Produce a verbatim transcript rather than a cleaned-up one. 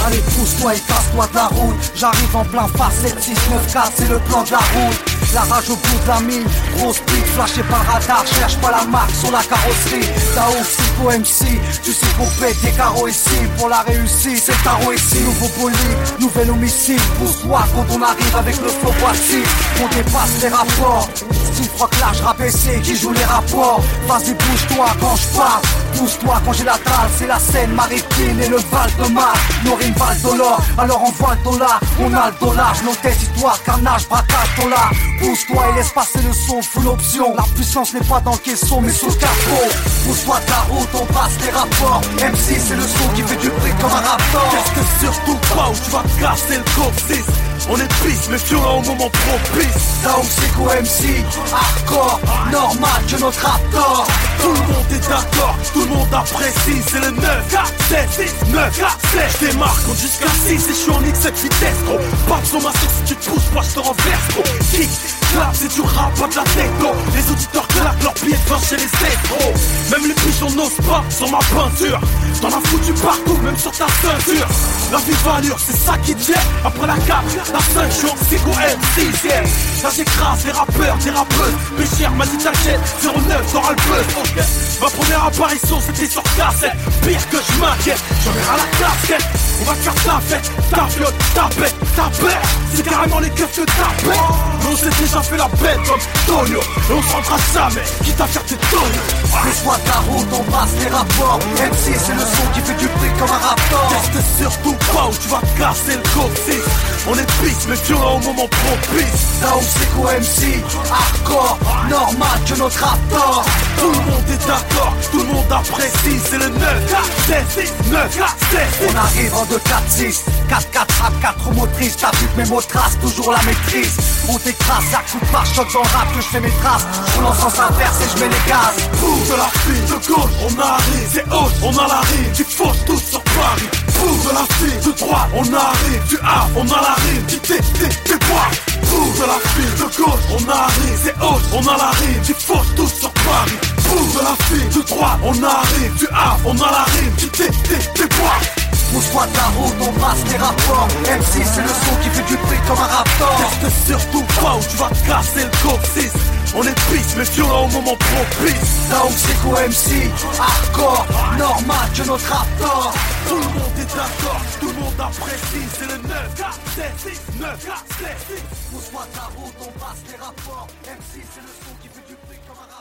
Allez pousse-toi et casse-toi de la route. J'arrive en plein face, sept six neuf quatre, c'est le plan de la route. La rage au bout de la mine, grosse pique flashée par radar. Cherche pas la marque sur la carrosserie. Tao, Psycho M C, tu sais qu'on pète des carreaux ici. Pour la réussite, c'est tarot ici. Nouveau bolide, nouvel homicide. Pousse-toi quand on arrive avec le flow voici. On dépasse les rapports. Style froc large, rabaissé, qui joue les rapports. Vas-y bouge-toi quand je parle. Pousse-toi quand j'ai la tralle, c'est la Seine maritime et le Val de Mar. Norine Val d'Olor, alors envoie le dollar. On a le dollar, nos têtes, histoire, carnage, braquage, dollar. Pousse-toi et laisse passer le son, full option. La puissance n'est pas dans le caisson mais sous le capot. Pousse-toi de la route, on passe les rapports. M C c'est le son qui fait du bruit comme un raptor. Qu'est-ce que surtout pas où tu vas casser le coccyx. On est pisse mais violent au moment propice. Tao, Psycho M C, hardcore, normal que notre raptor. Tout le monde est d'accord, tout le monde apprécie. C'est le neuf, quatre, sept, six, neuf, quatre, sept. Je démarre, compte jusqu'à six et je suis en X sept vitesse gros. Pas de sommation si tu te pousses pas je te renverse gros. Kick, clap, c'est du rap, pas de la techno. Les auditeurs claquent leurs pieds devant chez les escrocs. Même les pigeons n'osent pas sur ma peinture. T'en as foutu partout, même sur ta ceinture. La vive allure, c'est ça qui tient. Après la cape, la ceinture, Psycho M sixième. Là j'écrase les rappeurs, des rappeuses. Mes chers, m'a dit t'inquiète, zéro neuf t'auras le buzz. Okay. Ma première apparition c'était sur cassette. Pire que je m'inquiète, j'en ai à la casquette. On va te faire ta fête, ta viole, ta bête, ta bête. C'est carrément les keufs que ta bête. Mais on s'est déjà fait la bête comme Tonio. Et on se rendra jamais, quitte à faire tes Tonio. Laisse-moi de la route, on passe les rapports. M C c'est le son qui fait du bruit comme un raptor. Teste surtout pas où tu vas casser le coccyx. On est pisse mais violent au moment propice. Tao, Psycho M C, hardcore, normal que notre raptor. Tout le monde est d'accord, tout le monde apprécie. C'est le neuf, quatre, sept, six, neuf, quatre, sept. On arrive en deux quatre six, quatre quatre rap, quatre motrices. T'as vu que mes mots tracent, toujours la maîtrise. On t'écrase, ça coupe par choc dans le rap que je fais mes traces. Je roule en sens inverse et je mets les gaz. Pour de la fille de gauche, on arrive. C'est haute, on a la rime, tu fausses tous sur Paris. Pour de la fille de droite, on arrive. Du A, on a la rime, tu t'es, t'es, t'es bois. Pour de la fille de gauche, on arrive. C'est haute, on a la rime, tu fausses tous sur Paris. Pour de la fille de droite, on arrive. Du A, on a la rime, tu t'es, t'es, t'es bois. Pousse-toi de la route, on passe les rapports. M C c'est le son qui fait du bruit comme un raptor. Teste surtout pas où tu vas casser le coccyx. On est pisse mais violent au moment propice. Tao, Psycho M C, hardcore, normal que notre raptor. Tout le monde est d'accord, tout le monde apprécie. C'est le neuf, quatre, sept, six, neuf, quatre, sept, six. Pousse-toi de la route, on passe les rapports. M C c'est le son qui fait du bruit comme un raptor.